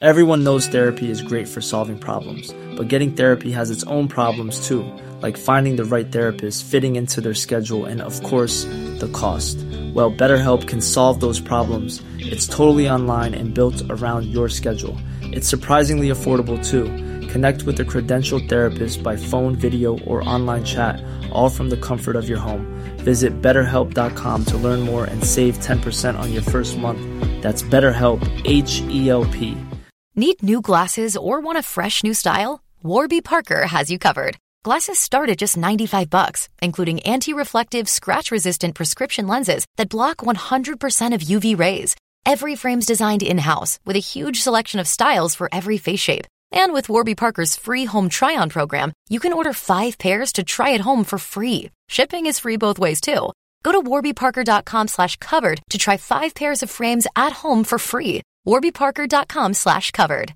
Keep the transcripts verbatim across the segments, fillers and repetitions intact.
Everyone knows therapy is great for solving problems, but getting therapy has its own problems too, like finding the right therapist, fitting into their schedule, and of course, the cost. Well, BetterHelp can solve those problems. It's totally online and built around your schedule. It's surprisingly affordable too. Connect with a credentialed therapist by phone, video, or online chat, all from the comfort of your home. Visit better help dot com to learn more and save ten percent on your first month. That's BetterHelp, H E L P. Need new glasses or want a fresh new style? Warby Parker has you covered. Glasses start at just ninety-five bucks, including anti-reflective, scratch-resistant prescription lenses that block one hundred percent of U V rays. Every frame's designed in-house with a huge selection of styles for every face shape. And with Warby Parker's free home try-on program, you can order five pairs to try at home for free. Shipping is free both ways, too. Go to warby parker dot com slash covered to try five pairs of frames at home for free. warby parker dot com slash covered.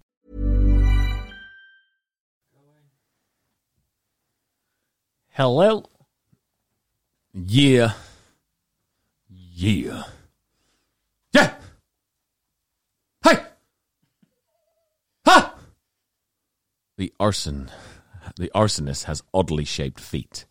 Hello? Yeah. Yeah. Yeah! Hey! Ha! The arson. The arsonist has oddly shaped feet.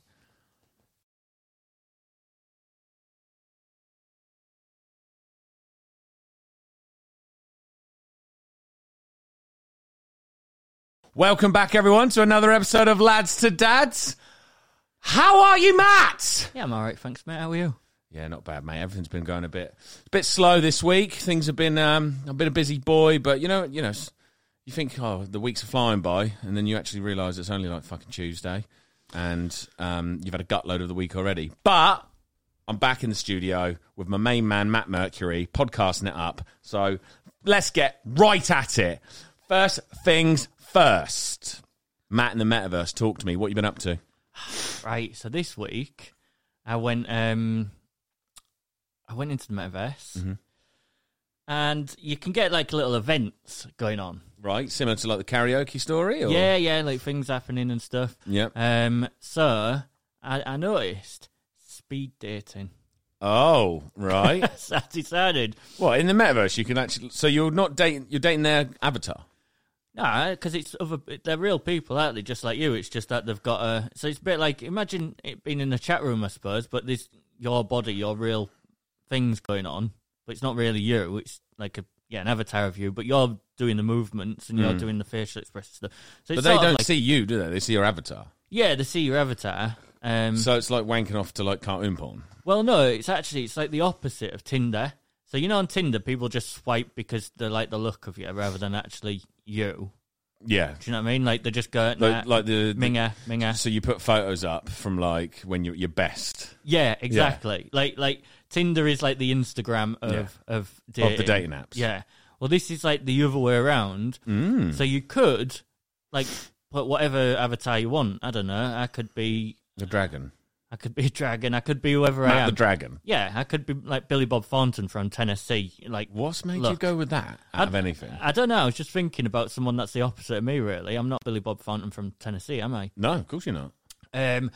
Welcome back, everyone, to another episode of Lads to Dads. How are you, Matt? Yeah, I'm all right, thanks, mate. How are you? Yeah, not bad, mate. Everything's been going a bit, a bit slow this week. Things have been, um, I've been a busy boy, but you know, you know, you think, oh, the weeks are flying by, and then you actually realise it's only like fucking Tuesday, and um, you've had a gutload of the week already. But I'm back in the studio with my main man, Matt Mercury, podcasting it up. So let's get right at it. First things first. Matt in the Metaverse, talk to me. What you been up to? Right, so this week I went um I went into the Metaverse, mm-hmm. and you can get like little events going on. Right, similar to like the karaoke story? Or? Yeah, yeah, like things happening and stuff. Yep. Um, so I, I noticed speed dating. Oh, right. So I decided. What, in the Metaverse you can actually... So you're not dating... You're dating their avatar? No, because it's other, they're real people, aren't they? Just like you. It's just that they've got a. So it's a bit like, imagine it being in a chat room, I suppose, but there's your body, your real things going on, but it's not really you. It's like a yeah, an avatar of you, but you're doing the movements and you're mm. doing the facial expression stuff. So but they don't like, see you, do they? They see your avatar. Yeah, they see your avatar. Um, so it's like wanking off to like cartoon porn. Well, no, it's actually it's like the opposite of Tinder. So, you know, on Tinder, people just swipe because they like the look of you rather than actually you. Yeah. Do you know what I mean? Like, they just go, nah, like, like the, the... Minga, minga. So you put photos up from, like, when you're your best. Yeah, exactly. Yeah. Like, like Tinder is like the Instagram of, yeah. of dating. Of the dating apps. Yeah. Well, this is like the other way around. Mm. So you could, like, put whatever avatar you want. I don't know. I could be... A dragon. I could be a dragon. I could be whoever Matt I am. the dragon. Yeah, I could be like Billy Bob Thornton from Tennessee. Like, what's made look, you go with that out I, of anything? I don't know. I was just thinking about someone that's the opposite of me. Really, I'm not Billy Bob Thornton from Tennessee, am I? No, of course you're not. Um,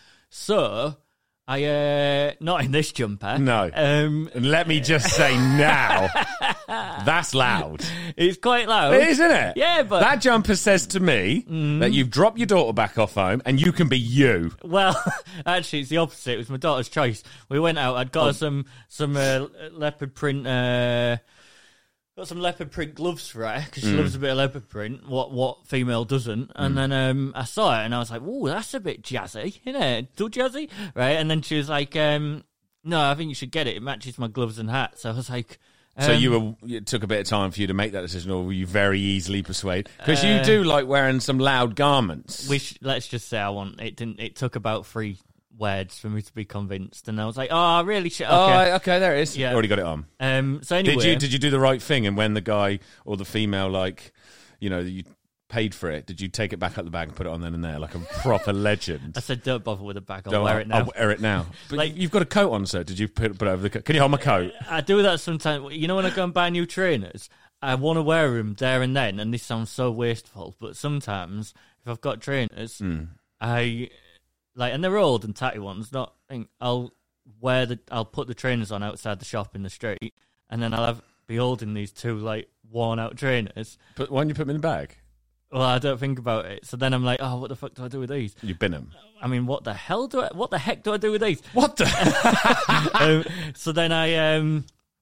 so I uh, not in this jumper. No. Um, and let me just say now, that's loud. It's quite loud. It is, isn't it? Yeah, but... That jumper says to me mm. that you've dropped your daughter back off home and you can be you. Well, actually, it's the opposite. It was my daughter's choice. We went out. I'd got oh. her some, some uh, leopard print... Uh, got some leopard print gloves for her, because she mm. loves a bit of leopard print, what what female doesn't. And mm. then um, I saw it, and I was like, ooh, that's a bit jazzy, isn't it? Too jazzy? Right? And then she was like, um, no, I think you should get it. It matches my gloves and hat. So I was like... Um, so you were. It took a bit of time for you to make that decision, or were you very easily persuaded? Because uh, you do like wearing some loud garments. Which, let's just say I want... It didn't. It took about three... words for me to be convinced, and I was like, "Oh, I really should." Okay, oh, okay, there it is. Yeah, already got it on. Um, so anyway, did you did you do the right thing? And when the guy or the female, like, you know, you paid for it, did you take it back out the bag and put it on then and there like a proper legend? I said, "Don't bother with the bag. I'll Don't, wear it now. I'll wear it now." But like, you've got a coat on, sir. Did you put, put it over the coat? Can you hold my coat? I do that sometimes. You know, when I go and buy new trainers, I want to wear them there and then, and this sounds so wasteful, but sometimes if I've got trainers, mm. I. Like, and they're old and tatty ones. Not, I'll wear the, I'll put the trainers on outside the shop in the street, and then I'll have be holding these two like worn out trainers. But why don't you put them in the bag? Well, I don't think about it. So then I'm like, oh, what the fuck do I do with these? You bin them. I mean, what the hell do I? What the heck do I do with these? What the? um, so then I, um,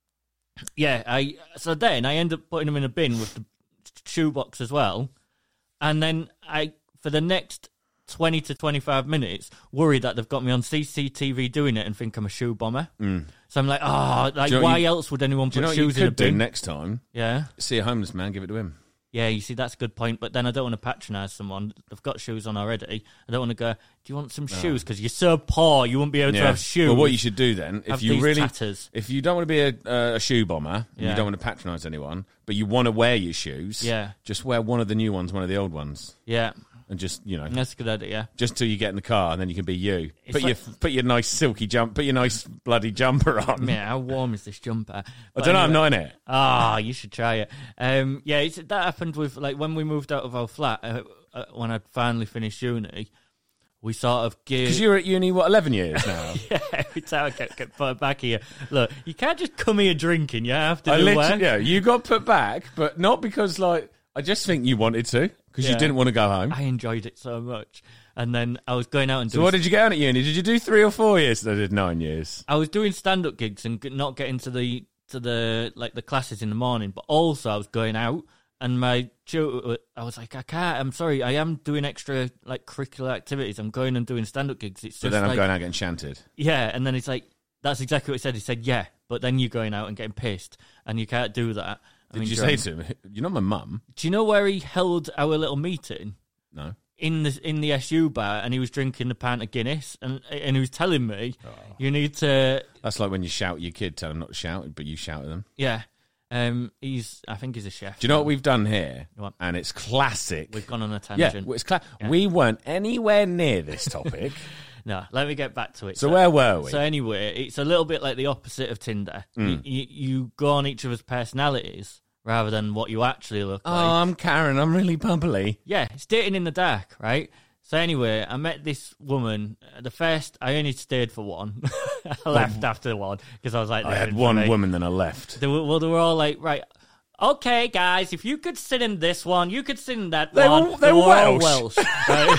yeah, I. So then I end up putting them in a bin with the shoebox as well, and then I, for the next twenty to twenty-five minutes, worry that they've got me on C C T V doing it and think I'm a shoe bomber. Mm. So I'm like, oh, like you know why you, else would anyone put you know shoes what you in a could do bin? next time? Yeah, See a homeless man, give it to him. yeah. You see, that's a good point. But then I don't want to patronise someone. They've got shoes on already. I don't want to go, do you want some shoes? Because you're so poor, you won't be able to have shoes. Well, what you should do then, if Have you these really, tatters. if you don't want to be a, uh, a shoe bomber, and Yeah. you don't want to patronise anyone, but you want to wear your shoes, Yeah. just wear one of the new ones, one of the old ones, Yeah, and just you know, that's a good idea. just till you get in the car, and then you can be you. It's Put like- your put your nice silky jump, put your nice bloody jumper on. Yeah, how warm is this jumper? I don't know, I'm not in it. Ah, you should try it. Um, yeah, it's, that happened with like when we moved out of our flat uh, uh, when I'd finally finished uni. We sort of geared. Because you were at uni what eleven years now. Yeah, every time I get, get put back here. Look, you can't just come here drinking. You have to I do literally, work. yeah, you got put back, but not because like I just think you wanted to because Yeah. you didn't want to go home. I enjoyed it so much, and then I was going out and So doing. what did you get on at uni? Did you do three or four years? I did nine years. I was doing stand-up gigs and g- not getting to the to the like the classes in the morning, but also I was going out. And my tutor, I was like, I can't. I'm sorry. I am doing extra like curricular activities. I'm going and doing stand-up gigs. It's So just then I'm like, going out getting shanted. yeah. And then he's like, that's exactly what he said. He said, yeah, but then you're going out and getting pissed, and you can't do that. I Did mean, you drunk. say to him, "You're not my mum"? Do you know where he held our little meeting? No. In the in the S U bar, and he was drinking the pint of Guinness, and and he was telling me, Oh. you need to, That's like when you shout at your kid, tell them not to shout, but you shout at them. yeah. Um, he's, I think he's a chef. Do you know what we've done here? What? And it's classic. We've gone on a yeah, tangent. well, it's cla- we weren't anywhere near this topic. No, let me get back to it. So where were we? So anyway, it's a little bit like the opposite of Tinder. Mm. You, you, you go on each other's personalities rather than what you actually look oh, like. I'm Karen. I'm really bubbly. Yeah, it's dating in the dark, right? So anyway, I met this woman. Uh, The first, I only stayed for one. I left after one because I was like, I "They're had in for one me." woman, then I left. They were, well, they were all like, right, okay, guys, if you could sit in this one, you could sit in that They one. were- they were all Welsh. Welsh, right?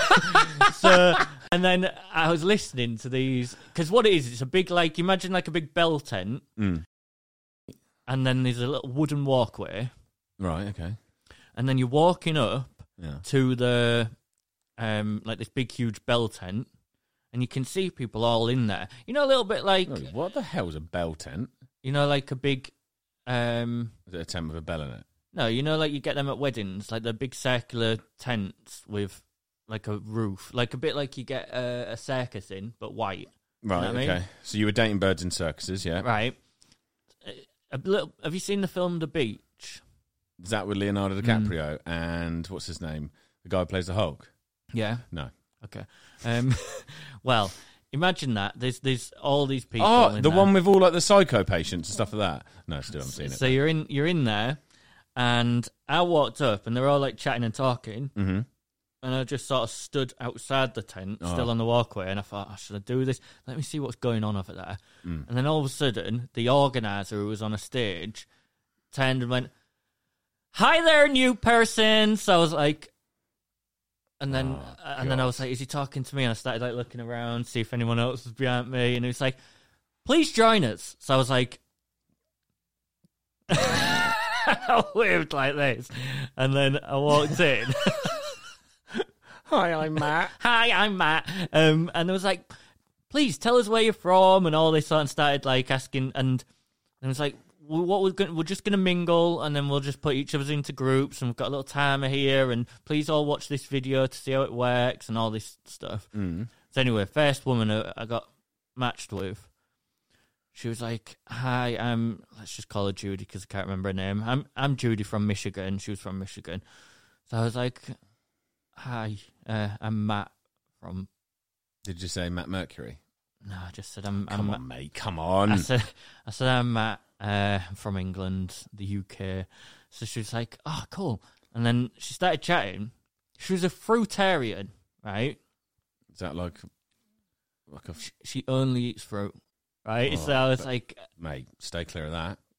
So, and then I was listening to these because what it is, it's a big like imagine like a big bell tent, Mm. and then there's a little wooden walkway, Right. Okay. and then you're walking up Yeah. to the um like this big huge bell tent, and you can see people all in there. You know, a little bit like Oh, what the hell's a bell tent? you know, like a big um. Is it a tent with a bell in it? No, you know, like you get them at weddings, like the big circular tents with like a roof, like a bit like you get a, a circus in, but white. Right. know what I okay. mean? So you were dating birds in circuses, yeah? Right. A little. Have you seen the film The Beach? Is that with Leonardo DiCaprio and what's his name? The guy who plays the Hulk? Yeah. No. Okay. Um. Well, imagine that. There's there's all these people. Oh, in the there. one with all like the psycho patients and stuff like that. No, still haven't seen it. So you're in you're in there, and I walked up, and they're all like chatting and talking. Mm-hmm. And I just sort of stood outside the tent, Oh. still on the walkway, and I thought, oh, should I do this? Let me see what's going on over there. Mm. And then all of a sudden, the organizer who was on a stage turned and went, "Hi there, new person." So I was like, and then Oh, and then I God. was like, is he talking to me? And I started like looking around, see if anyone else was behind me, and he was like, "Please join us." So I was like, I waved like this, and then I walked in. Hi, I'm Matt. Hi, I'm Matt. Um, and it was like, please tell us where you're from and all this sort and started like asking, and it was like, well, what we're going, we're just going to mingle, and then we'll just put each of us into groups, and we've got a little timer here, and please all watch this video to see how it works and all this stuff. Mm. So anyway, first woman I I got matched with, she was like, "Hi, I'm." Let's just call her Judy because I can't remember her name. I'm I'm Judy from Michigan. She was from Michigan, so I was like, "Hi, uh, I'm Matt from." Did you say Matt Mercury? No, I just said I'm. Come I'm on, mate. Come on. I said, I said I'm Matt. Uh, I'm from England, the U K. So she was like, "Oh, cool." And then she started chatting. She was a fruitarian, right? Is that like, like a f- She only eats fruit, right? Oh, so I was but- like, mate? Stay clear of that.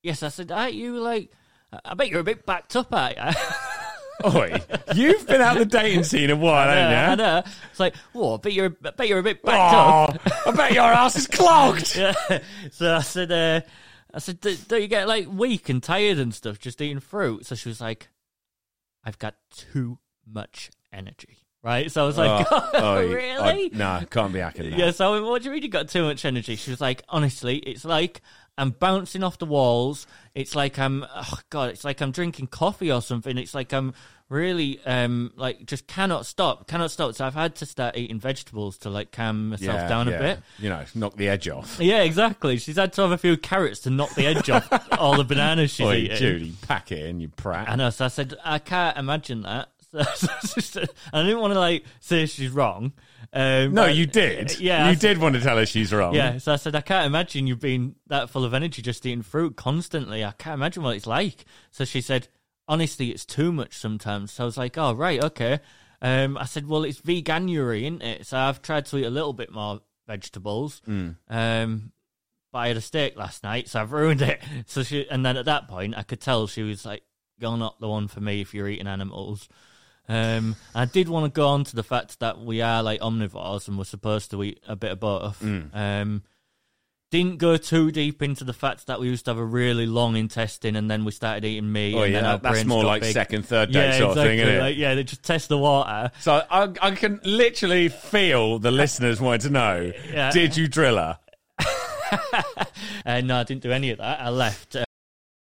yes, I said, aren't you like, I bet you're a bit backed up, aren't you? Oi, you've been out the dating scene a while, haven't you? I know. It's like, oh, I bet you're, I bet you're a bit backed up. Oh, I bet your ass is clogged. Yeah. So I said, uh, I said, don't you get like weak and tired and stuff just eating fruit? So she was like, I've got too much energy. Right? So I was like, Oh, oh, oi, really? I, nah, can't be hacking that. Yeah, so I went, what do you mean you got too much energy? She was like, honestly, it's like I'm bouncing off the walls. It's like I'm, oh God, it's like I'm drinking coffee or something. It's like I'm really, um, like, just cannot stop, cannot stop. So I've had to start eating vegetables to, like, calm myself Yeah, down yeah. a bit. You know, knock the edge off. Yeah, exactly. She's had to have a few carrots to knock the edge off all the bananas she's Oi, eating. Judy, pack it in, you prat. I know, so I said, I can't imagine that. So, so, so, I didn't want to, like, say she's wrong. Um, No, but- you did. Yeah. You I did want to tell her she's wrong. Yeah, so I said, I can't imagine you being that full of energy just eating fruit constantly. I can't imagine what it's like. So she said, honestly, it's too much sometimes. So I was like, oh, right, okay. Um, I said, well, it's veganuary, isn't it? So I've tried to eat a little bit more vegetables. Mm. Um, but I had a steak last night, so I've ruined it. So she, and then at that point, I could tell she was like, you're not the one for me if you're eating animals. Um, I did want to go on to the fact that we are like omnivores and we're supposed to eat a bit of both. Mm. Um, didn't go too deep into the fact that we used to have a really long intestine and then we started eating meat. Oh, and yeah, then our that's brains more got like big. second, third date yeah, sort exactly. of thing, isn't it? Like, yeah, they just test the water. So I, I can literally feel the listeners wanting to know, Yeah. did you drill her? uh, no, I didn't do any of that. I left. Uh,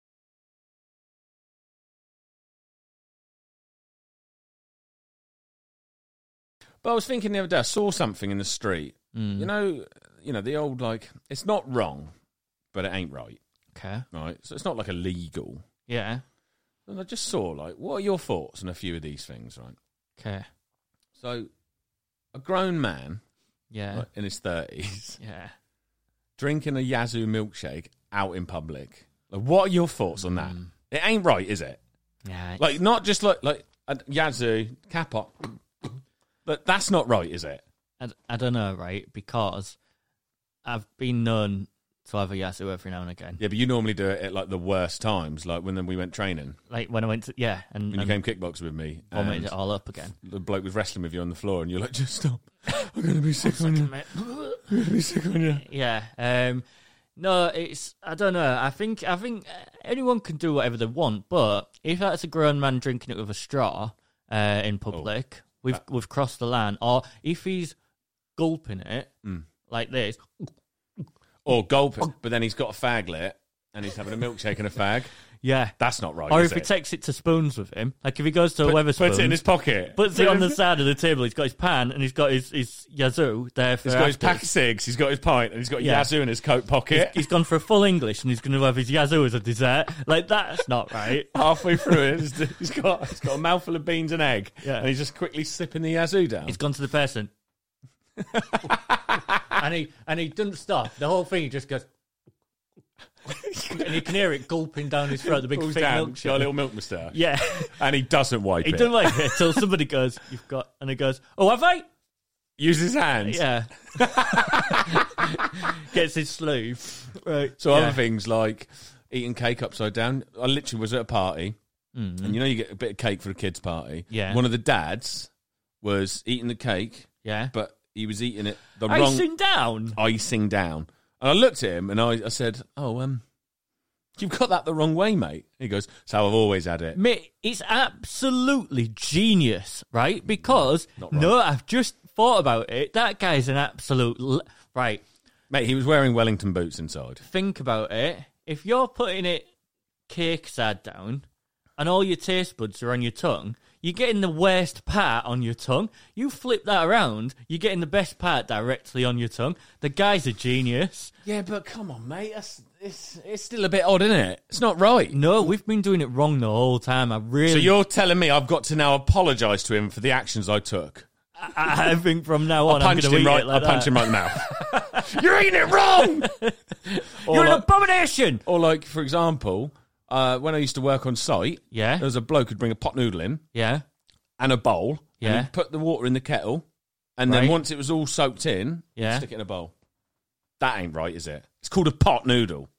But I was thinking the other day, I saw something in the street. Mm. You know, you know the old, like, it's not wrong, but it ain't right. okay. Right? So it's not like illegal. Yeah. And I just saw, like, what are your thoughts on a few of these things, right? Okay. So, a grown man Yeah. like, in his thirties Yeah. drinking a Yazoo milkshake out in public. Like, what are your thoughts on that? Mm. It ain't right, is it? Yeah. it's- Like, not just like like a Yazoo cap up, but that's not right, is it? I, I don't know, right? Because I've been known to have a Yazoo every now and again. Yeah, but you normally do it at like the worst times, like when then we went training. Like when I went to, yeah, and, When you and came kickboxing with me, vomited and it all up again. the bloke was wrestling with you on the floor, and you're like, just stop. I'm going to be sick on you. I'm going to be sick on you. Yeah. Um, no, it's, I don't know. I think, I think anyone can do whatever they want, but if that's a grown man drinking it with a straw uh, in public, we've, that- we've crossed the line. Or if he's gulping it Mm. like this, Or gulping, but then he's got a fag lit, and he's having a milkshake and a fag. yeah. That's not right, Or is if he it? takes it to spoons with him, like if he goes to a Put- Weatherspoons, puts it in his pocket. puts it on the side of the table. He's got his pan and he's got his, his Yazoo there for He's got his pack of afters. cigs, he's got his pint, and he's got Yeah. Yazoo in his coat pocket. He's gone for a full English and he's going to have his Yazoo as a dessert. Like, that's not right. Halfway through it, he's- he's got he's got a mouthful of beans and egg, Yeah. and he's just quickly sipping the Yazoo down. He's gone to the person. and he and he doesn't stop. The whole thing, he just goes... and you can hear it gulping down his throat, the big Pulls thick down, milk he's got a little milk moustache. Yeah. And he doesn't wipe He it. doesn't like it until somebody goes, you've got... And he goes, oh, have I? Use his hands. Yeah. Gets his sleeve. Right. So yeah. other things like eating cake upside down. I literally was at a party, Mm. and you know you get a bit of cake for a kid's party. Yeah. One of the dads was eating the cake, Yeah. but he was eating it the wrong Icing down. icing down. And I looked at him and I, I said, "Oh, um, you've got that the wrong way, mate." He goes, "It's how I've always had it." Mate, it's absolutely genius, right? Because, Not right. no, I've just thought about it. That guy's an absolute... L- right, Mate, he was wearing Wellington boots inside. think about it. If you're putting it cake side down and all your taste buds are on your tongue, you're getting the worst part on your tongue. You flip that around, you're getting the best part directly on your tongue. The guy's a genius. Yeah, but come on, mate. That's, it's it's still a bit odd, isn't it? It's not right. No, we've been doing it wrong the whole time. I really... So you're telling me I've got to now apologise to him for the actions I took? I, I think from now on, I I'm punched going to him eat right. it like I punched that. him right in the mouth. You're eating it wrong. Or You're an like, abomination! or like, for example, uh, when I used to work on site, Yeah. there was a bloke who'd bring a pot noodle in Yeah. and a bowl. Yeah. And he'd put the water in the kettle, and then Right. once it was all soaked in, Yeah. stick it in a bowl. That ain't right, is it? It's called a pot noodle.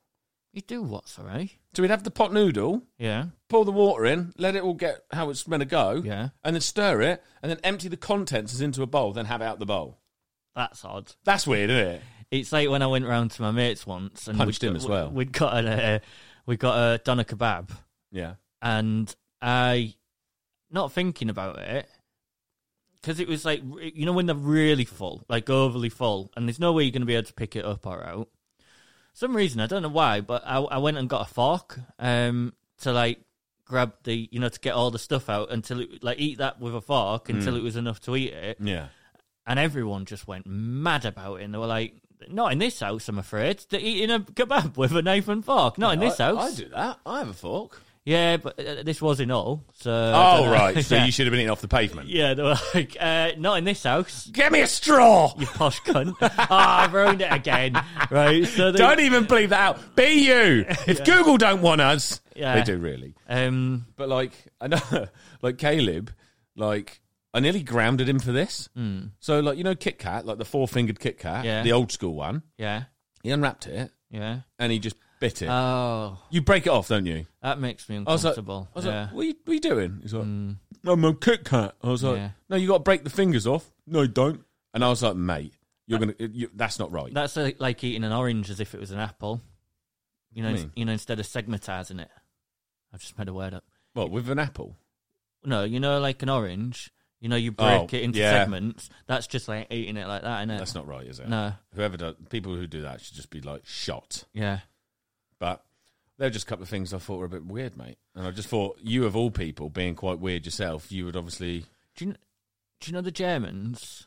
You do what, sorry? So we'd have the pot noodle, Yeah. pour the water in, let it all get how it's meant to go, Yeah. and then stir it, and then empty the contents into a bowl, then have it out the bowl. That's odd. That's weird, isn't it? It's like when I went round to my mates once and Punched we'd, him as well. We'd got a uh, we got a doner kebab, Yeah. and I, not thinking about it, because it was like, you know when they're really full, like overly full, and there's no way you're going to be able to pick it up or out. Some reason I don't know why, but I, I went and got a fork um, to like grab the, you know, to get all the stuff out until it like eat that with a fork until Mm. it was enough to eat it. Yeah. And everyone just went mad about it. And they were like, not in this house, I'm afraid. They're eating a kebab with a knife and fork. Not in this I, house. I do that. I have a fork. Yeah, but uh, this was in all. So I Oh, don't know. right. So yeah. you should have been eating off the pavement. Yeah, they were like, uh, not in this house. Get me a straw! You posh cunt. Ah, I've ruined it again. Right. So they, Don't even bleep that out. Be you. If Google don't want us, Yeah. they do really. Um, But like, I know, like Caleb, like I nearly grounded him for this. mm, So like, you know, Kit Kat, like the four-fingered Kit Kat, Yeah. the old school one. yeah. He unwrapped it Yeah. and he just bit it. Oh, you break it off, don't you? that makes me I was like, uncomfortable. I was yeah. like, what are, you, what are you doing? He's like, Mm, I'm a Kit Kat. I was like, Yeah. no, you got to break the fingers off. No, you don't. And I was like, mate, you're gonna. You, that's not right. that's like, like eating an orange as if it was an apple. You know, What do you mean? you know, instead of segmentising it. I've just made a word up. What, with an apple? No, you know, like an orange. You know, you break Oh, it into yeah. segments. That's just like eating it like that, isn't it? That's not right, is it? No. Whoever does, people who do that should just be like shot. Yeah. But they're just a couple of things I thought were a bit weird, mate. And I just thought, you of all people, being quite weird yourself, you would obviously. Do you, kn- do you know the Germans?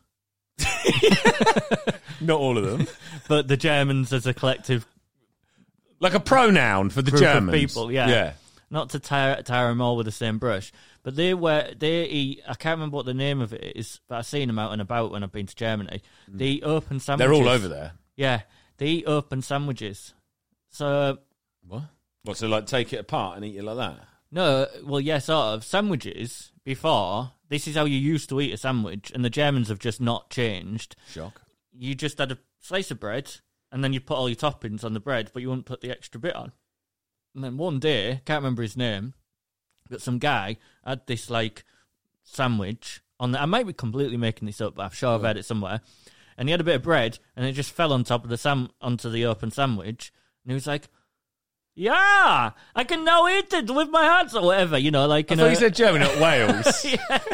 Not all of them. But the Germans as a collective, Like a pronoun for the Group of Germans. people, yeah. Yeah. not to tie, tie them all with the same brush, but they were, they eat, I can't remember what the name of it is, but I've seen them out and about when I've been to Germany. They eat open sandwiches. They're all over there. Yeah. They eat open sandwiches. So, What? What, so like take it apart and eat it like that? no, well, yeah, sort of. Sandwiches, before, this is how you used to eat a sandwich, and the Germans have just not changed. Shock. You just had a slice of bread, and then you put all your toppings on the bread, but you wouldn't put the extra bit on. And then one day, can't remember his name, but some guy had this, like, sandwich on the... I might be completely making this up, but I'm sure I've heard it somewhere. And he had a bit of bread, and it just fell on top of the sam onto the open sandwich, and he was like, yeah, I can now eat it with my hands, or whatever, you know, like... I in thought a- you said German, not Wales.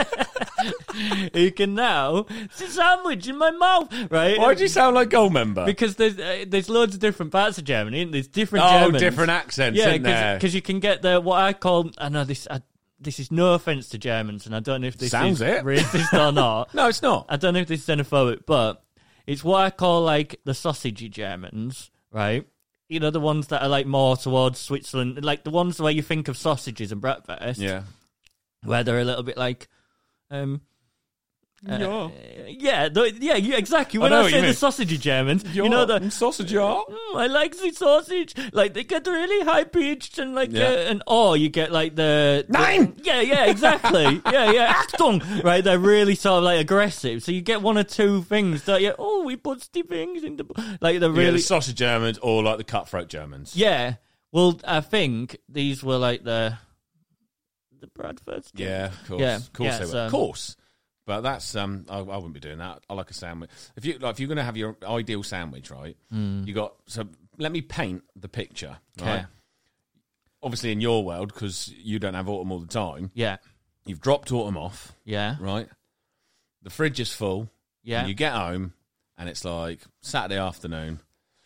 You can now... It's a sandwich in my mouth, right? Why do you sound like Goldmember? Because there's uh, there's loads of different parts of Germany, and there's different oh, Germans. different accents, Yeah, isn't there? because you can get the what I call. I know this. I, this is no offense to Germans, and I don't know if this Sounds is it. racist or not. No, it's not. I don't know if this is xenophobic, but it's what I call like the sausagey Germans, right? You know, the ones that are like more towards Switzerland, like the ones where you think of sausages and breakfast, Yeah. where they're a little bit like, um. Uh, Yeah. yeah, the, yeah, yeah, exactly. I When know I, what say you the mean. sausagey Germans, Yeah, you know the and sausage are. Mm, I like the sausage. Like they get really high pitched and like Yeah. uh, and or you get like the, the Nine! Yeah, yeah, exactly. yeah, yeah. Achtung! Right, they're really sort of like aggressive. So you get one or two things that you oh we put the things in the like they're Really? really The sausage Germans or like the cutthroat Germans? yeah. Well, I think these were like the the Bradfords. Yeah, of course. Yeah, Of course yeah, they were. so- Of course. But that's um I, I wouldn't be doing that. I like a sandwich. If you like if you're gonna have your ideal sandwich, right? You got so let me paint the picture. Right? Okay. Obviously in your world, because you don't have autumn all the time, Yeah, you've dropped autumn off, yeah, right? The fridge is full. yeah. And you get home and it's like Saturday afternoon.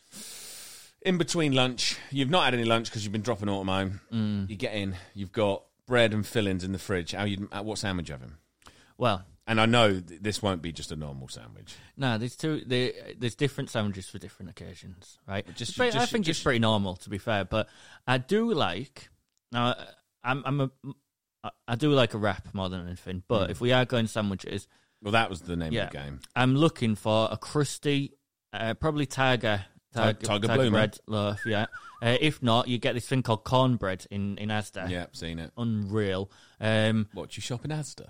In between lunch, you've not had any lunch because you've been dropping autumn home. Mm. You get in, you've got bread and fillings in the fridge. How you? What sandwich you having? Well, And I know th- this won't be just a normal sandwich. no, there's two. There, there's different sandwiches for different occasions, right? Just- It's very- I just- think just- it's pretty normal, to be fair. But I do like now. I'm, I'm a, I do like a wrap more than anything. But if we are going sandwiches, Well, that was the name yeah, of the game. I'm looking for a crusty, uh, probably tiger, tiger, Ti- Tiger tiger Bloomer. bread loaf. Yeah. Uh, if not, you get this thing called cornbread in in Asda. Yeah, seen it. Unreal. Um, What, you shop in Asda?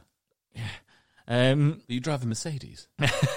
um, You drive a Mercedes?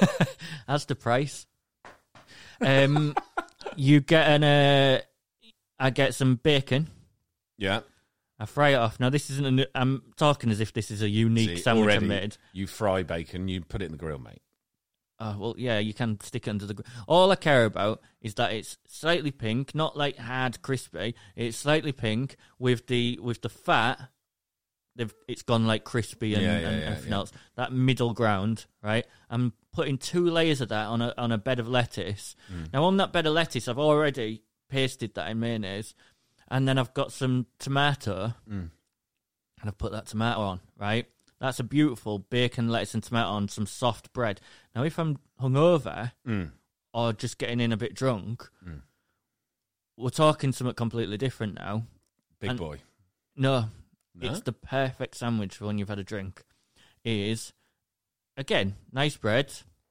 As the price. Um, you get an uh, I get some bacon. Yeah. I fry it off. Now, this isn't. A, I'm talking as if this is a unique See, sandwich already, I made. You fry bacon, you put it in the grill, mate. Oh, well, yeah, you can stick it under the grill. All I care about is that it's slightly pink, not like hard crispy. It's slightly pink with the with the fat. They've, it's gone like crispy and, Yeah, yeah, and yeah, everything yeah. else. That middle ground, right? I'm putting two layers of that on a on a bed of lettuce. Mm. Now, on that bed of lettuce, I've already pasted that in mayonnaise, and then I've got some tomato, Mm. and I've put that tomato on, right? That's a beautiful bacon, lettuce, and tomato on some soft bread. Now, if I'm hungover Mm. or just getting in a bit drunk, Mm. we're talking something completely different now. Big And- boy. No, No? it's the perfect sandwich for when you've had a drink. Is, again, nice bread,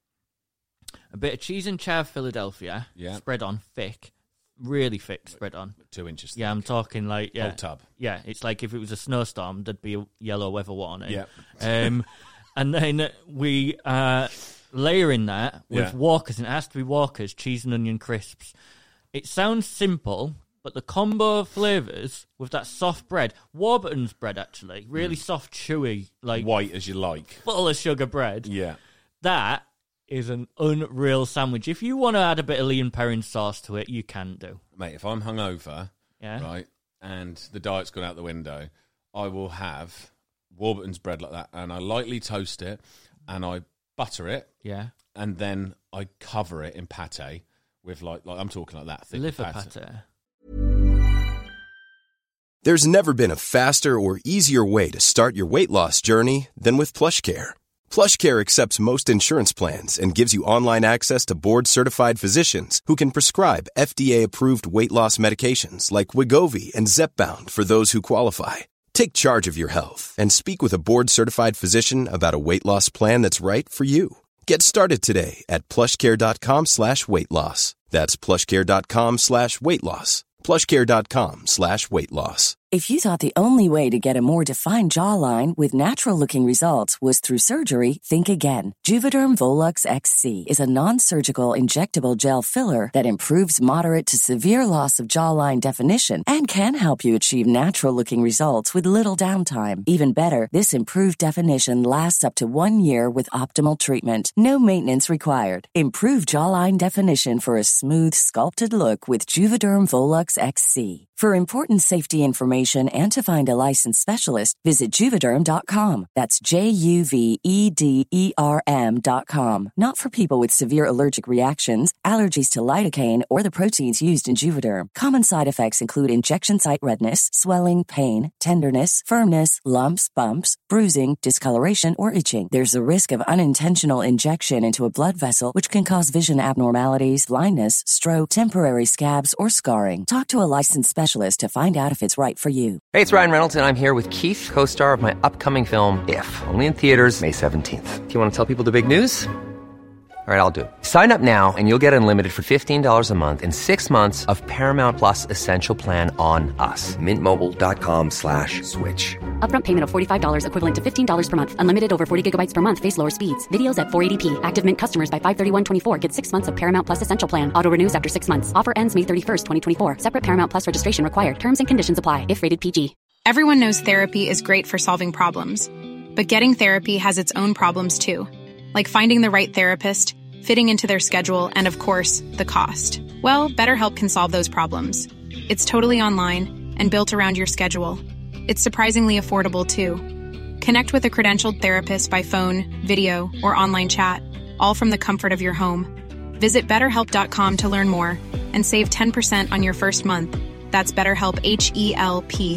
a bit of cheese and chive Philadelphia, Yeah. spread on thick, really thick spread on. Two inches. Yeah, I'm talking like, yeah. Whole tub. Yeah, it's like if it was a snowstorm, there'd be a yellow weather warning. Yeah. Um, and then we are layering that with Yeah. Walkers, and it has to be Walkers, cheese and onion crisps. It sounds simple, but the combo of flavours with that soft bread, Warburton's bread actually, really soft, chewy, like White as you like. full of sugar bread. Yeah. That is an unreal sandwich. If you want to add a bit of Lee and Perrin sauce to it, you can do. Mate, if I'm hungover, Yeah. right, and the diet's gone out the window, I will have Warburton's bread like that, and I lightly toast it, and I butter it, Yeah. and then I cover it in pate with, like, like I'm talking like that. Thick Liver pate. pate. There's never been a faster or easier way to start your weight loss journey than with PlushCare. PlushCare accepts most insurance plans and gives you online access to board-certified physicians who can prescribe F D A-approved weight loss medications like Wegovy and Zepbound for those who qualify. Take charge of your health and speak with a board-certified physician about a weight loss plan that's right for you. Get started today at plushcare.com slash weight loss. That's plushcare.com slash weight loss. plushcare.com slash weight loss. If you thought the only way to get a more defined jawline with natural-looking results was through surgery, think again. Juvederm Volux X C is a non-surgical injectable gel filler that improves moderate to severe loss of jawline definition and can help you achieve natural-looking results with little downtime. Even better, this improved definition lasts up to one year with optimal treatment. No maintenance required. Improve jawline definition for a smooth, sculpted look with Juvederm Volux X C. For important safety information and to find a licensed specialist, visit Juvederm dot com. That's J U V E D E R M dot com. Not for people with severe allergic reactions, allergies to lidocaine, or the proteins used in Juvederm. Common side effects include injection site redness, swelling, pain, tenderness, firmness, lumps, bumps, bruising, discoloration, or itching. There's a risk of unintentional injection into a blood vessel, which can cause vision abnormalities, blindness, stroke, temporary scabs, or scarring. Talk to a licensed specialist to find out if it's right for you. Hey, it's Ryan Reynolds, and I'm here with Keith, co-star of my upcoming film, If, only in theaters May seventeenth. Do you want to tell people the big news? All right, I'll do it. Sign up now and you'll get unlimited for fifteen dollars a month and six months of Paramount Plus Essential Plan on us. Mint Mobile dot com slash switch. Upfront payment of forty-five dollars equivalent to fifteen dollars per month. Unlimited over forty gigabytes per month. Face lower speeds. Videos at four eighty p. Active Mint customers by five thirty-one twenty-four get six months of Paramount Plus Essential Plan. Auto renews after six months. Offer ends May thirty-first, twenty twenty-four. Separate Paramount Plus registration required. Terms and conditions apply if rated P G. Everyone knows therapy is great for solving problems. But getting therapy has its own problems too. Like finding the right therapist, fitting into their schedule, and of course, the cost. Well, BetterHelp can solve those problems. It's totally online and built around your schedule. It's surprisingly affordable too. Connect with a credentialed therapist by phone, video, or online chat, all from the comfort of your home. Visit better help dot com to learn more and save ten percent on your first month. That's BetterHelp, H E L P.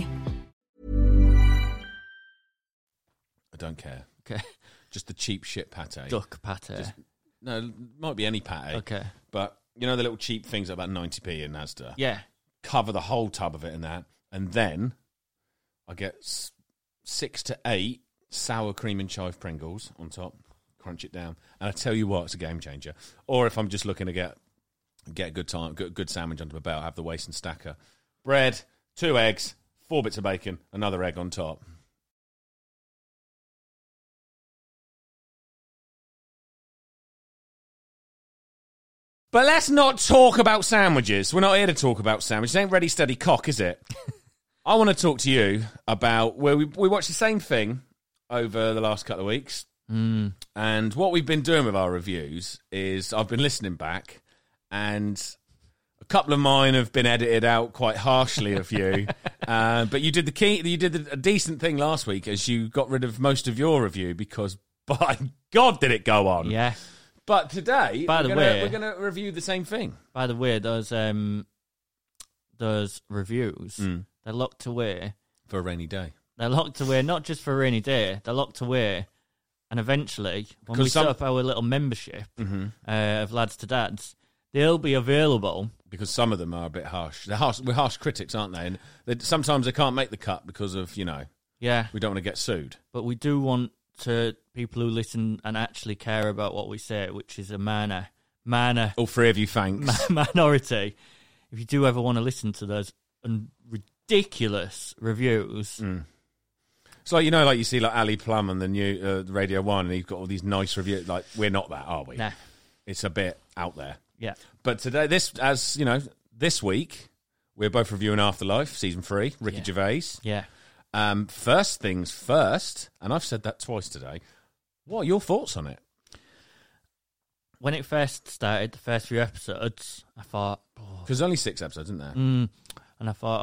I don't care. Okay. Just the cheap shit pate. Duck pate. Just- No, it might be any pate. Okay. But you know the little cheap things at about ninety p in Asda? Yeah. Cover the whole tub of it in that. And then I get s- six to eight sour cream and chive Pringles on top. Crunch it down. And I tell you what, it's a game changer. Or if I'm just looking to get get a good time, good, good sandwich under my belt, have the waste and stacker. Bread, two eggs, four bits of bacon, another egg on top. But let's not talk about sandwiches. We're not here to talk about sandwiches. It ain't Ready, Steady, Cock, is it? I want to talk to you about where we, we watched the same thing over the last couple of weeks. Mm. And what we've been doing with our reviews is I've been listening back, and a couple of mine have been edited out quite harshly of you. uh, but you did the key, you did the, a decent thing last week, as you got rid of most of your review because, by God, did it go on? Yeah. But today, By the we're way- going to review the same thing. By the way, those um, those reviews, Mm. they're locked away. For a rainy day. They're locked away not just for a rainy day. They're locked away, and eventually, when Because we some- set up our little membership Mm-hmm. uh, of Lads to Dads, they'll be available. Because some of them are a bit harsh. They're harsh. We're harsh critics, aren't they? And they, sometimes they can't make the cut because of, you know, Yeah, we don't want to get sued. but we do want to people who listen and actually care about what we say, which is a minor, minor All three of you, thanks. minority. If you do ever want to listen to those un- ridiculous reviews, Mm. It's like, you know, like you see like Ali Plum on the new uh, Radio One, and he's got all these nice reviews. Like, we're not that, are we? nah, It's a bit out there. yeah, But today, this, as you know, this week, we're both reviewing Afterlife, season three, Ricky Yeah. Gervais. yeah. Um, first things first, and I've said that twice today, what are your thoughts on it? When it first started, the first few episodes, I thought, oh, Because there's only six episodes, isn't there? mm, and I thought,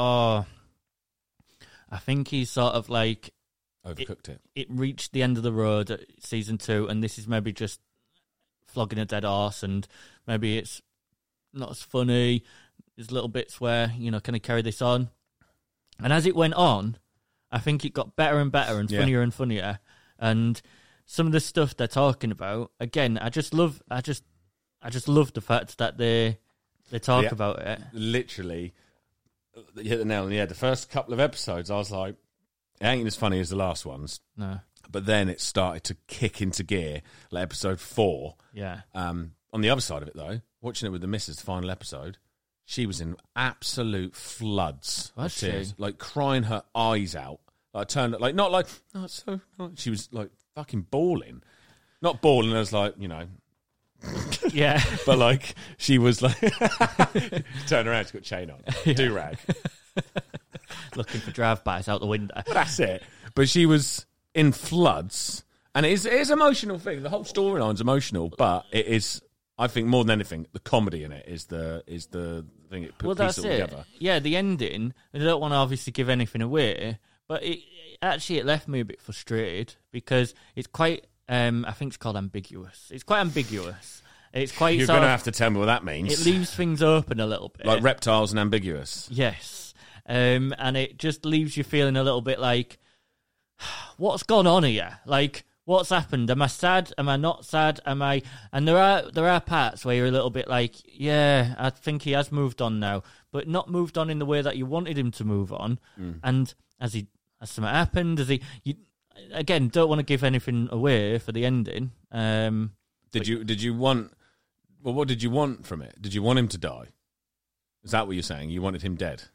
oh, I think he's sort of like Overcooked it. it reached the end of the road at season two, and this is maybe just flogging a dead horse, and maybe it's not as funny. There's little bits where, you know, can he carry this on? And as it went on, I think it got better and better and Yeah. funnier and funnier. And some of the stuff they're talking about, again, I just love, I just, I just love the fact that they they talk Yeah. about it. Literally, you hit the nail on the head. The first couple of episodes, I was like, it ain't as funny as the last ones. No, But then it started to kick into gear, like episode four. yeah, Um, on the other side of it, though, watching it with the missus, the final episode, she was in absolute floods of Was she? tears, like crying her eyes out. Like turned, like not like, oh, it's so. Oh. She was like fucking bawling, not bawling as like, you know, yeah. but like she was like, turn around, she's got a chain on, do rag. Looking for drive-bys out the window. But that's it. But she was in floods, and it is, it is an emotional thing. The whole storyline's emotional, but it is, I think, more than anything, the comedy in it is the is the thing it puts Well, that's it it. all together. Yeah, the ending. I don't want to obviously give anything away, but it, actually it left me a bit frustrated because it's quite. Um, I think it's called ambiguous. It's quite ambiguous. It's quite. You're sort going to of- have to tell me what that means. It leaves things open a little bit, Like reptiles and ambiguous. yes, um, and it just leaves you feeling a little bit like, what's gone on here? Like, what's happened? Am I sad? Am I not sad? Am I? And there are there are parts where you're a little bit like, yeah, I think he has moved on now, but not moved on in the way that you wanted him to move on. Mm. And has he? Has something happened? Has he? You again don't want to give anything away for the ending. Um, Did you did you want? Well, what did you want from it? Did you want him to die? Is that what you're saying? You wanted him dead?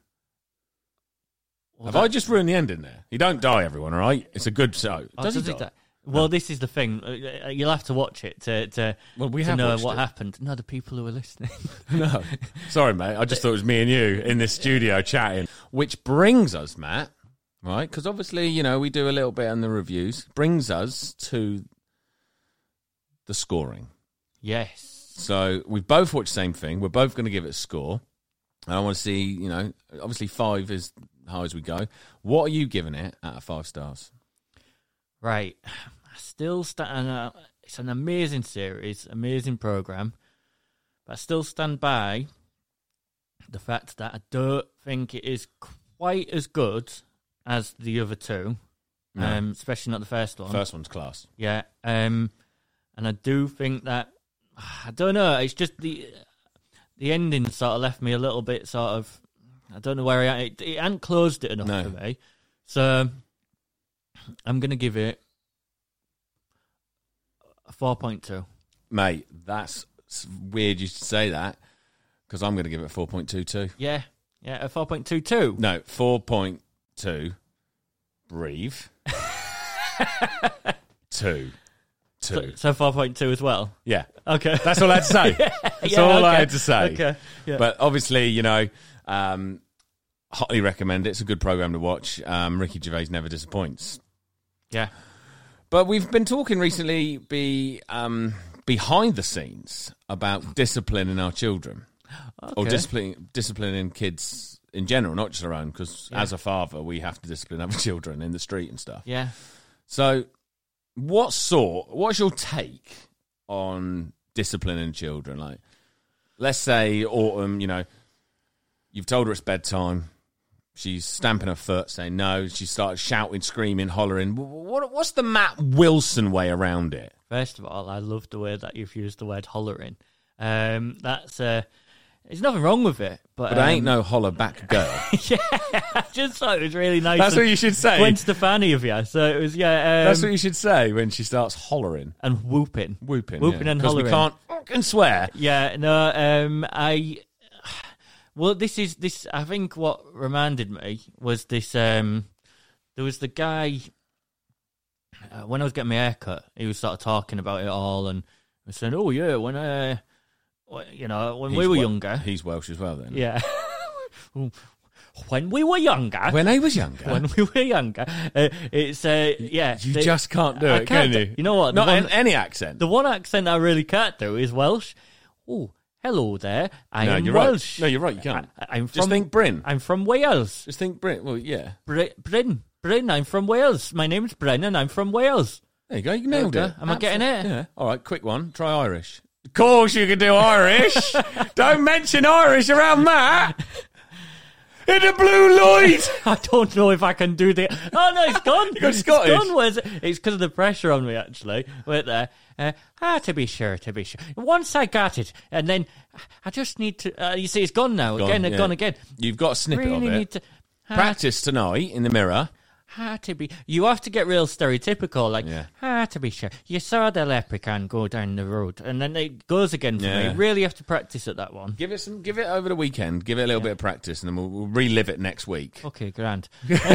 well, Have that- I just ruined the ending there? He don't die, everyone. All right, it's a good show. oh, Does he does die? die? Well, this is the thing. Uh, You'll have to watch it to to, Well, we to have know watched what it. happened. No, the people who are listening. No, sorry, mate. I just thought it was me and you in this studio chatting. Which brings us, Matt, right? Because obviously, you know, we do a little bit on the reviews. Brings us to the scoring. Yes. So we've both watched the same thing. We're both going to give it a score. And I want to see, you know, obviously five is high as we go. What are you giving it out of five stars? Right. I still stand. Uh, it's an amazing series, amazing program, but I still stand by the fact that I don't think it is quite as good as the other two, No. um, especially not the first one. First one's class. Yeah. Um, and I do think that I don't know. It's just the the ending sort of left me a little bit sort of. I don't know where I it, it hadn't closed it enough No. for me, so I'm gonna give it a four point two. Mate, that's s- weird you should say that because I'm going to give it a four point two two. Yeah, yeah, a four point two two. No, four point two. Breathe. two. two. So, so four point two as well? Yeah. Okay. That's all I had to say. yeah, That's yeah, all okay. I had to say. Okay. Yeah. But obviously, you know, um, highly recommend it. It's a good program to watch. Um, Ricky Gervais never disappoints. Yeah. But we've been talking recently be um, behind the scenes about disciplining our children. Okay. Or disciplining, disciplining kids in general, not just our own, because Yeah. as a father, we have to discipline other children in the street and stuff. Yeah. So, what sort, what's your take on disciplining children? Like, let's say Autumn, you know, you've told her it's bedtime. She's stamping her foot, saying no. She starts shouting, screaming, hollering. What, what's the Matt Wilson way around it? First of all, I love the way that you've used the word hollering. Um, that's uh, there's nothing wrong with it, but, But um, I ain't no holler back girl. yeah, I just thought it was really nice. That's and what you should say. Gwen Stefani of you. So it was yeah. Um, That's what you should say when she starts hollering. and whooping, Whooping. whooping yeah. and 'Cause hollering. we can't fucking swear. Yeah, no, um, I. Well, this is this. I think what reminded me was this. Um, there was the guy uh, when I was getting my haircut. He was sort of talking about it all and was saying, "Oh yeah, when uh, you know, when we He's were Wel- younger, He's Welsh as well, then. yeah, when we were younger, When I was younger. when we were younger, uh, it's uh, yeah, you the- just can't do I it, can't can do- you? You know what? The Not one- in any accent. The one accent I really can't do is Welsh. Oh, hello there. I no, am you're Welsh. right. No, you're right. You can't. I, I'm Just from, think Bryn. I'm from Wales. Just think Bryn. Well, yeah. Br- Bryn. Bryn, I'm from Wales. My name's Bryn and I'm from Wales. There you go. You nailed Okay. it. Am I getting it? Yeah. All right, quick one. Try Irish. Of course you can do Irish. Don't mention Irish around Matt. In the blue light. I don't know if I can do the... Oh, no, it's gone. You got It's Scottish. gone. Where's it? It's because of the pressure on me, actually. Wait there. Uh, ah, to be sure, to be sure. Once I got it, and then I just need to... Uh, you see, it's gone now. Gone, again, and yeah. gone again. You've got a snippet Really of it. need to... ah, Practice tonight in the mirror. Ah, to be... You have to get real stereotypical, like, Yeah. ah, to be sure. You saw the leprechaun go down the road, and then it goes again for Yeah. me. Really have to practice at that one. Give it some. Give it over the weekend. Give it a little bit of practice, and then we'll, we'll relive it next week. Okay, grand.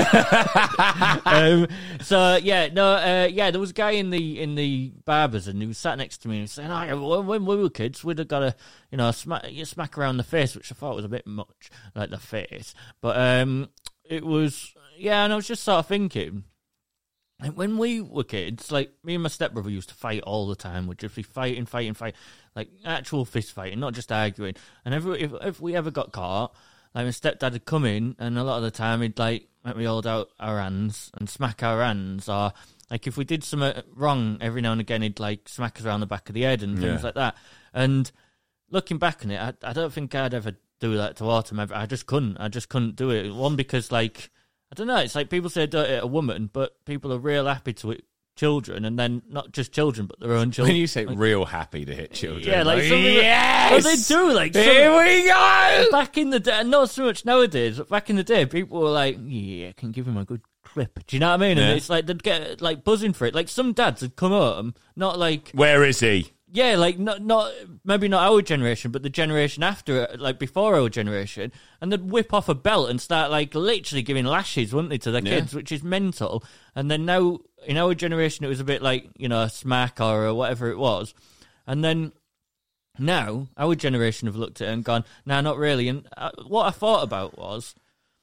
um, so yeah, no, uh, yeah, there was a guy in the in the barbers, and he was sat next to me and he was saying, "Oh, yeah, when, when we were kids, we'd have got a you know smack, you smack around the face," which I thought was a bit much, like the face. But um, it was yeah, and I was just sort of thinking. Like when we were kids, like me and my stepbrother used to fight all the time. We'd just be fighting, fighting, fighting, like actual fist fighting, not just arguing. And every, if if we ever got caught, like my stepdad would come in, and a lot of the time he'd like make me hold out our hands and smack our hands, or like if we did something wrong, every now and again he'd like smack us around the back of the head and things Yeah. like that. And looking back on it, I, I don't think I'd ever do that to Autumn. Ever. I just couldn't. I just couldn't do it. One, because like. I don't know, it's like people say don't hit a woman, but people are real happy to hit children, and then not just children, but their own children. When you say like, real happy to hit children, yeah, like, some yes, well, they do, like, some- here we go. back in the day, not so much nowadays, but back in the day, people were like, yeah, I can give him a good clip. Do you know what I mean? Yeah. And it's like, they'd get, like, buzzing for it. Like, some dads would come home, not like, Where is he? yeah, like, not, not maybe not our generation, but the generation after, like, before our generation, and they'd whip off a belt and start, like, literally giving lashes, wouldn't they, to their Yeah. kids, which is mental. And then now, in our generation, it was a bit like, you know, a smack or whatever it was. And then now, our generation have looked at it and gone, nah, not really. And uh, what I thought about was,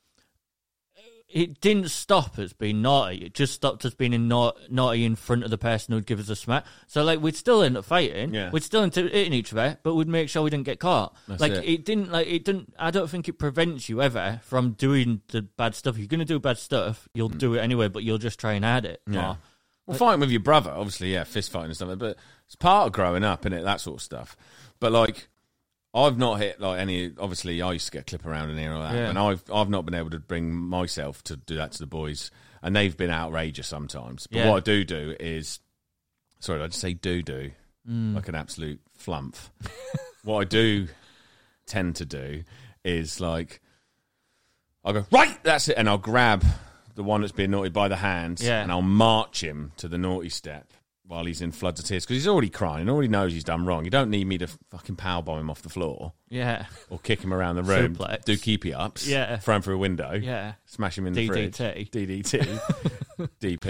it didn't stop us being naughty. It just stopped us being in na- naughty in front of the person who'd give us a smack. So, like, we'd still end up fighting. Yeah. We'd still end up hitting each other, but we'd make sure we didn't get caught. That's like, it. it. didn't, like, it didn't, I don't think it prevents you ever from doing the bad stuff. If you're going to do bad stuff, you'll do it anyway, but you'll just try and add it. Yeah. more. Well, fighting with your brother, obviously, yeah, fist fighting and stuff, but it's part of growing up, isn't it? That sort of stuff. But like, I've not hit like any. Obviously, I used to get a clip around in here or that, Yeah. and I've I've not been able to bring myself to do that to the boys, and they've been outrageous sometimes. But Yeah. what I do do is, sorry, I just say do do like an absolute flump. What I do tend to do is like, I'll go right, that's it, and I'll grab the one that's being naughty by the hand, Yeah. and I'll march him to the naughty step while he's in floods of tears, because he's already crying, already knows he's done wrong. You don't need me to fucking powerbomb him off the floor Yeah. or kick him around the room, Suplex. do keepy ups, Yeah. throw him through a window, Yeah. smash him in the D D T. fridge, D D T, D P.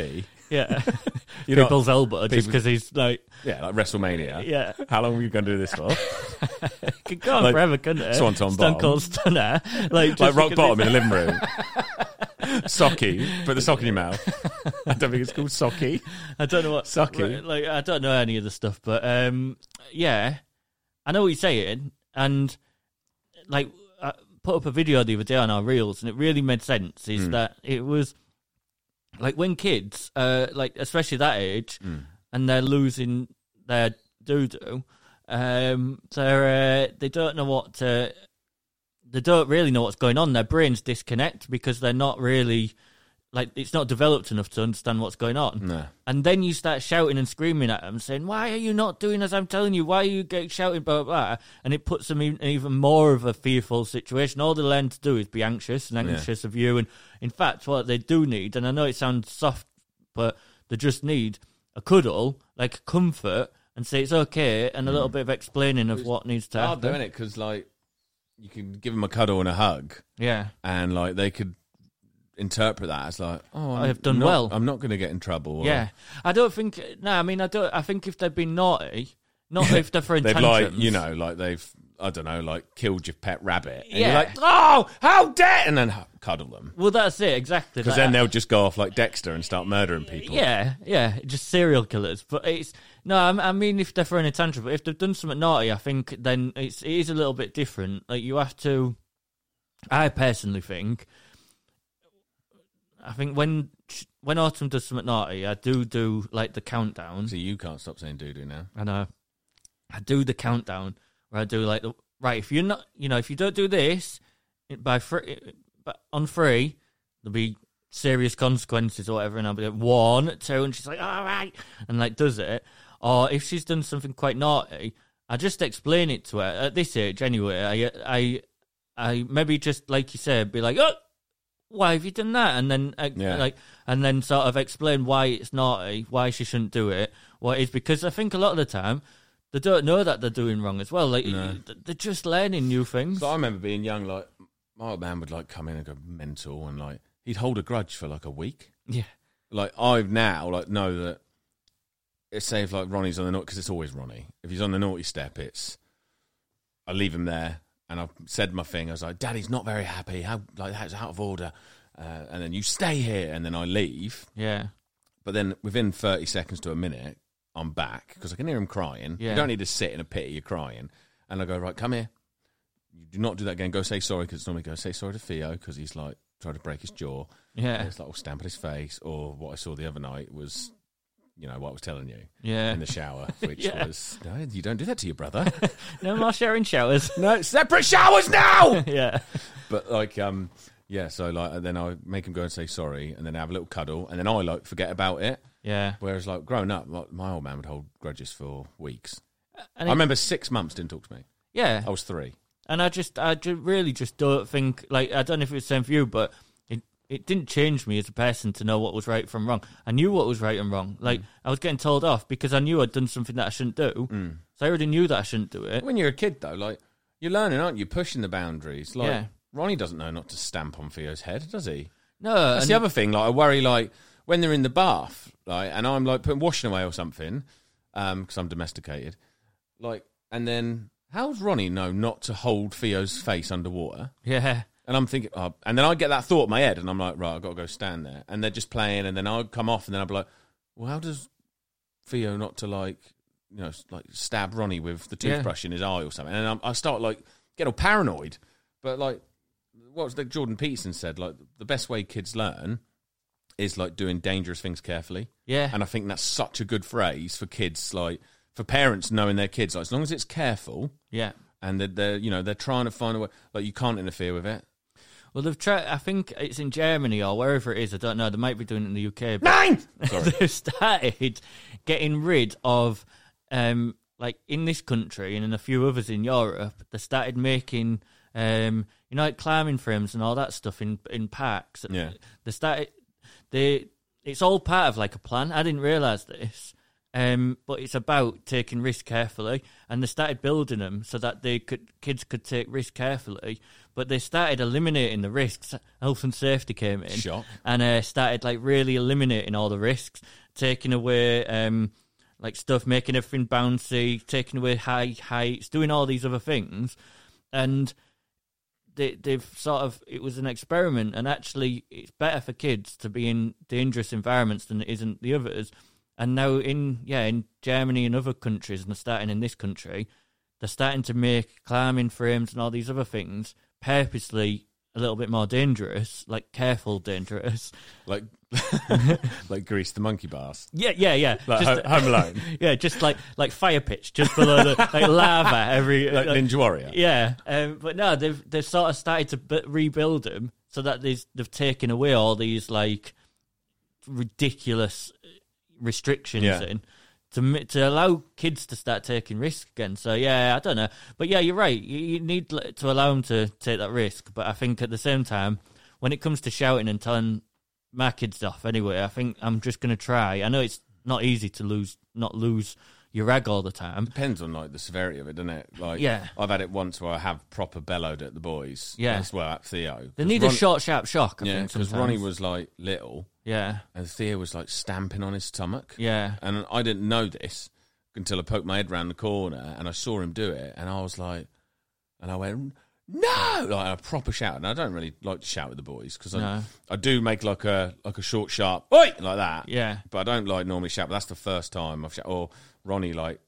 Yeah. You're not- People's elbow just people- because he's like, Yeah, like WrestleMania. yeah. How long are you going to do this for? It could go on Like forever, couldn't it? Swanton Stone Bomb. Cold Stunner. Like, like just rock because bottom in it's- the living room. Socky. Put the sock in your mouth. I don't think it's called socky. I don't know what Sucky. Like I don't know any of the stuff, but um, yeah, I know what you're saying, and like I put up a video the other day on our reels, and it really made sense. Is Mm. that it was like when kids, uh, like especially that age, Mm. and they're losing their doo doo, um, they're uh, they don't know what to. They don't really know what's going on. Their brains disconnect because they're not really, like, it's not developed enough to understand what's going on. No. And then you start shouting and screaming at them, saying, why are you not doing as I'm telling you? Why are you get shouting, blah, blah, blah? And it puts them in even more of a fearful situation. All they learn to do is be anxious and anxious yeah. of you. And in fact, what they do need, and I know it sounds soft, but they just need a cuddle, like comfort, and say it's okay, and a little bit of explaining of what needs to happen. Hard doing it because, like, you can give them a cuddle and a hug. Yeah. And, like, they could interpret that as, like, oh, I have done not, well. I'm not going to get in trouble. Or, yeah. I don't think, no, I mean, I don't, I think if they've been naughty, not if they're throwing they've, tantrums. like, you know, like, they've, I don't know, like, killed your pet rabbit. And Yeah. you're like, oh, how dare, and then cuddle them. Well, that's it, exactly. Because Like, then they'll just go off like Dexter and start murdering people. Yeah, yeah, just serial killers. But it's no, I I mean if they're throwing a tantrum, but if they've done something naughty, I think then it's it is a little bit different. Like you have to. I personally think. I think when when Autumn does something naughty, I do do like the countdown. So you can't stop saying doo doo now. I know. I do the countdown where I do like the right. If you're not, you know, if you don't do this by free, but on three, there'll be serious consequences or whatever, and I'll be like one, two, and she's like, all right, and like does it. Or if she's done something quite naughty, I just explain it to her at this age anyway. I, I, I maybe just like you said, be like, oh, why have you done that? And then uh, Yeah. like, and then sort of explain why it's naughty, why she shouldn't do it. What is because I think a lot of the time they don't know that they're doing wrong as well. Like No. they're just learning new things. So I remember being young, like my old man would like come in and go mental, and like he'd hold a grudge for like a week. Yeah. Like I've now like know that it's say if like Ronnie's on the naughty, because it's always Ronnie. If he's on the naughty step, it's I leave him there, and I've said my thing. I was like, Daddy's not very happy. How like that's out of order. Uh, and then you stay here, and then I leave. Yeah. But then within thirty seconds to a minute, I'm back because I can hear him crying. Yeah. You don't need to sit in a pity, you're crying. And I go, right, come here. You do not do that again. Go say sorry, because normally go say sorry to Theo because he's like trying to break his jaw. Yeah. And it's like, oh, stamp on his face. Or what I saw the other night was, you know, what I was telling you Yeah. in the shower, which Yeah. was, no, you don't do that to your brother. No more sharing showers. No, separate showers now! Yeah. But like, um, yeah, so like, then I make him go and say sorry, and then have a little cuddle, and then I like forget about it. Yeah. Whereas, like, growing up, like, my old man would hold grudges for weeks. And I it- remember six months didn't talk to me. Yeah. I was three. And I just, I ju- really just don't think, like, I don't know if it's the same for you, but it, it didn't change me as a person to know what was right from wrong. I knew what was right and wrong. Like, Mm. I was getting told off because I knew I'd done something that I shouldn't do. Mm. So I already knew that I shouldn't do it. When you're a kid, though, like, you're learning, aren't you? Pushing the boundaries. Like, Yeah. Ronnie doesn't know not to stamp on Theo's head, does he? No. That's and- the other thing. Like, I worry, like, when they're in the bath, like, and I'm, like, putting washing away or something, um, because I'm domesticated, like, and then how's Ronnie know not to hold Theo's face underwater? Yeah. And I'm thinking, oh, and then I get that thought in my head, and I'm like, right, I've got to go stand there. And they're just playing, and then I'll come off, and then I'll be like, well, how does Theo not to, like, you know, like stab Ronnie with the Yeah. toothbrush in his eye or something? And I'm, I start, like, get all paranoid. But, like, what was that Jordan Peterson said? Like, the best way kids learn is, like, doing dangerous things carefully. Yeah. And I think that's such a good phrase for kids, like, for parents knowing their kids. Like, as long as it's careful, Yeah. and they're, they're, you know, they're trying to find a way, like, you can't interfere with it. Well, they've tried, I think it's in Germany or wherever it is, I don't know, they might be doing it in the U K. But Nine! Sorry. they've started getting rid of, um, like in this country and in a few others in Europe, they started making, um, you know, like climbing frames and all that stuff in in parks. Yeah. They started, they, it's all part of like a plan. I didn't realise this. Um, but it's about taking risk carefully, and they started building them so that they could kids could take risk carefully. But they started eliminating the risks. Health and safety came in, Shock. and uh, started like really eliminating all the risks, taking away um, like stuff, making everything bouncy, taking away high heights, doing all these other things, and they, they've sort of it was an experiment. And actually, it's better for kids to be in dangerous environments than it isn't the others. And now in yeah in Germany and other countries, and they're starting in this country, they're starting to make climbing frames and all these other things purposely a little bit more dangerous, like careful dangerous. Like like Grease the monkey bars. Yeah, yeah, yeah. Like just, Home Alone. Yeah, just like like fire pitch, just below the like lava every Like like, Ninja Warrior. Yeah, um, but no, they've they've sort of started to b- rebuild them so that they've they've taken away all these like ridiculous restrictions Yeah. in to to allow kids to start taking risks again. So yeah, I don't know, but yeah, you're right. You, you need to allow them to take that risk, but I think at the same time, when it comes to shouting and telling my kids off, anyway, I think I'm just going to try. I know it's not easy to lose, not lose your rag all the time. Depends on like the severity of it, doesn't it? Like, Yeah. I've had it once where I have proper bellowed at the boys. Yeah. As well at Theo. They 'Cause need Ron- a short, sharp shock. I Yeah, think because sometimes. Ronnie was like little, Yeah, and Theo was like stamping on his stomach. yeah, And I didn't know this until I poked my head round the corner and I saw him do it, and I was like, and I went, no! Like a proper shout. And I don't really like to shout at the boys because I, No. I do make like a like a short, sharp, oi! Like that. yeah. But I don't like normally shout, but that's the first time I've shouted. Or Ronnie, like,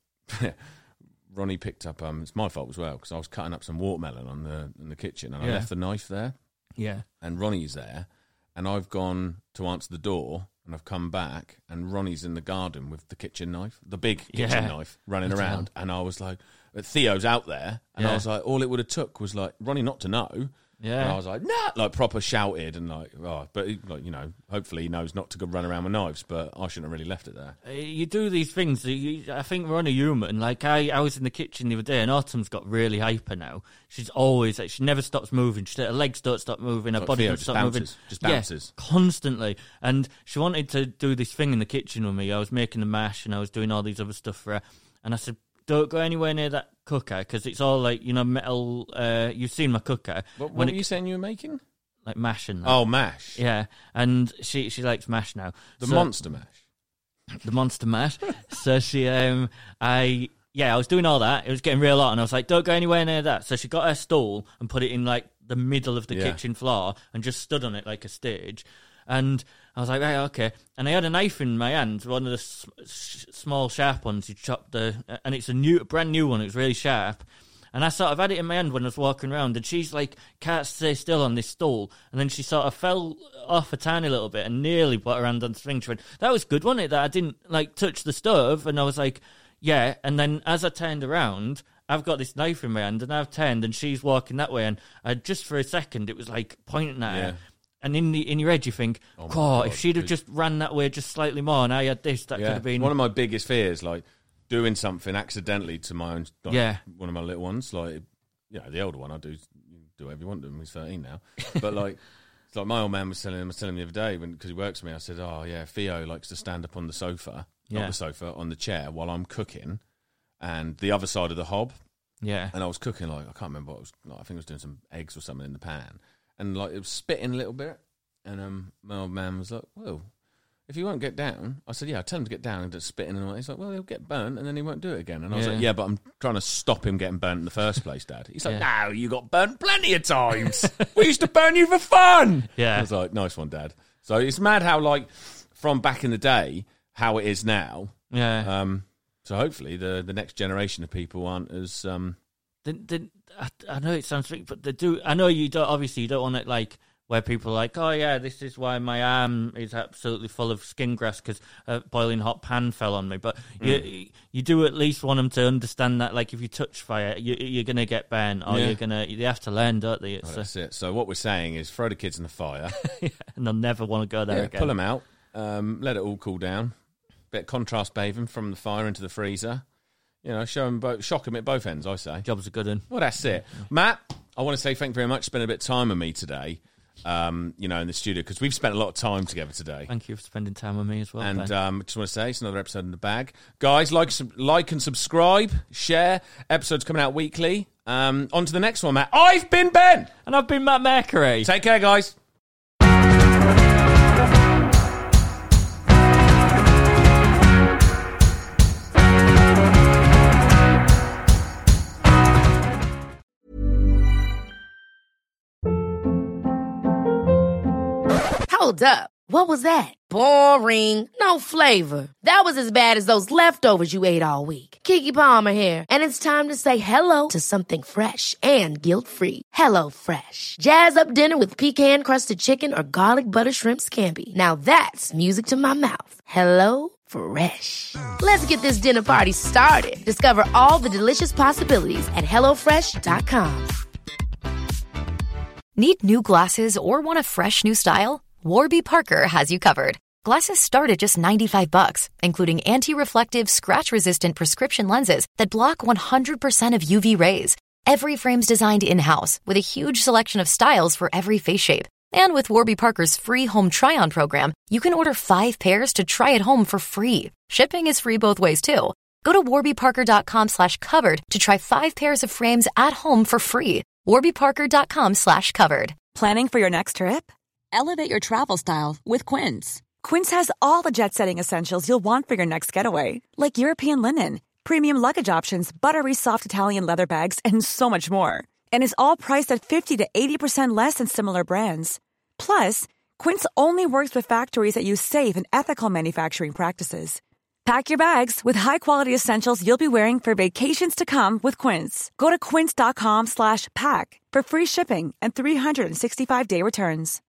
Ronnie picked up, um, it's my fault as well, because I was cutting up some watermelon on the in the kitchen and I Yeah. left the knife there. Yeah, And Ronnie's there, and I've gone to answer the door, and I've come back, and Ronnie's in the garden with the kitchen knife, the big kitchen Yeah. knife, running That's around. And I was like, but Theo's out there, and I Yeah. was like, all it would have took was like Ronnie not to know. yeah. And I was like, nah, like proper shouted and like, oh, but he, like you know, hopefully he knows not to go run around with knives. But I shouldn't have really left it there. Uh, You do these things. that You, I think we're on a human. Like I, I was in the kitchen the other day, and Autumn's got really hyper now. She's always like, she never stops moving. She, her legs don't stop moving. Her Like body Theo, don't just stop bounces, moving. just Yeah, bounces. constantly. And she wanted to do this thing in the kitchen with me. I was making the mash, and I was doing all these other stuff for her. And I said, don't go anywhere near that cooker because it's all like, you know, metal. Uh, you've seen my cooker. What, what When were it- you saying you were making? Like mash and that. Oh, mash. Yeah, and she she likes mash now. The So- monster mash. the monster mash. So she, um, I, yeah, I was doing all that. It was getting real hot, and I was like, "Don't go anywhere near that." So she got her stool and put it in like the middle of the Yeah. kitchen floor and just stood on it like a stage. And I was like, "Right, okay." And I had a knife in my hand, one of the s- s- small sharp ones. You chopped the, and it's a new, brand new one. It was really sharp. And I sort of had it in my hand when I was walking around, and she's like, can't stay still on this stool. And then she sort of fell off a tiny little bit and nearly put her hand on the string. She went, that was good, wasn't it? That I didn't, like, touch the stove. And I was like, yeah. And then as I turned around, I've got this knife in my hand, and I've turned, and she's walking that way. And I, just for a second, it was like pointing at Yeah. her. And in the in your head, you think, Oh oh, my God, if she'd have could- just ran that way just slightly more, and I had this, that could Yeah. have been... One of my biggest fears, like doing something accidentally to my own, like, Yeah. one of my little ones, like, you know, the older one, I do do whatever you want to him. He's thirteen now, but like, it's like my old man was telling him, I was telling him the other day when because he works with me. I said, "Oh yeah, Theo likes to stand up on the sofa, Yeah. not the sofa, on the chair while I'm cooking, and the other side of the hob." Yeah. And I was cooking like I can't remember what it was. Like, I think I was doing some eggs or something in the pan, and like it was spitting a little bit. And um, my old man was like, "Well, if he won't get down," I said, "Yeah, I tell him to get down and just spitting." And all that. He's like, "Well, he'll get burnt, and then he won't do it again." And I was Yeah. like, "Yeah, but I'm trying to stop him getting burnt in the first place, Dad." He's like, Yeah. "No, you got burnt plenty of times. We used to burn you for fun." Yeah. I was like, "Nice one, Dad." So it's mad how like from back in the day how it is now. Yeah. Um, so hopefully the the next generation of people aren't as um. Then, then I, I know it sounds tricky, but they do. I know you don't. Obviously, you don't want it like where people are like, oh yeah, this is why my arm is absolutely full of skin grass because a boiling hot pan fell on me. But Mm. you you do at least want them to understand that, like, if you touch fire, you, you're gonna get burnt, or Yeah. you're gonna. They have to learn, don't they? It's Oh, a, that's it. So what we're saying is throw the kids in the fire. and they'll never want to go there Yeah, again. pull them out, um, let it all cool down. Bit of contrast bathing from the fire into the freezer. You know, show them both, shock them at both ends, I say. Job's a good one. Well, that's it. Matt, I want to say thank you very much for spending a bit of time with me today. um, you know, in the studio, because we've spent a lot of time together today. Thank you for spending time with me as well. And um, I just want to say, it's another episode in the bag. Guys, like, sub- like and subscribe, share. Episodes coming out weekly. Um, on to the next one, Matt. I've been Ben. And I've been Matt Mercury. Take care, guys. Hold up. What was that? Boring. No flavor. That was as bad as those leftovers you ate all week. Keke Palmer here. And it's time to say hello to something fresh and guilt-free. Hello Fresh. Jazz up dinner with pecan-crusted chicken or garlic butter shrimp scampi. Now that's music to my mouth. Hello Fresh. Let's get this dinner party started. Discover all the delicious possibilities at hello fresh dot com. Need new glasses or want a fresh new style? Warby Parker has you covered. Glasses start at just ninety-five bucks, including anti-reflective, scratch-resistant prescription lenses that block one hundred percent of U V rays. Every frame's designed in-house with a huge selection of styles for every face shape. And with Warby Parker's free home try-on program, you can order five pairs to try at home for free. Shipping is free both ways, too. Go to warbyparker.com slash covered to try five pairs of frames at home for free. warbyparker.com slash covered. Planning for your next trip? Elevate your travel style with Quince. Quince has all the jet-setting essentials you'll want for your next getaway, like European linen, premium luggage options, buttery soft Italian leather bags, and so much more. And is all priced at fifty to eighty percent less than similar brands. Plus, Quince only works with factories that use safe and ethical manufacturing practices. Pack your bags with high-quality essentials you'll be wearing for vacations to come with Quince. Go to quince.com slash pack for free shipping and three sixty-five day returns.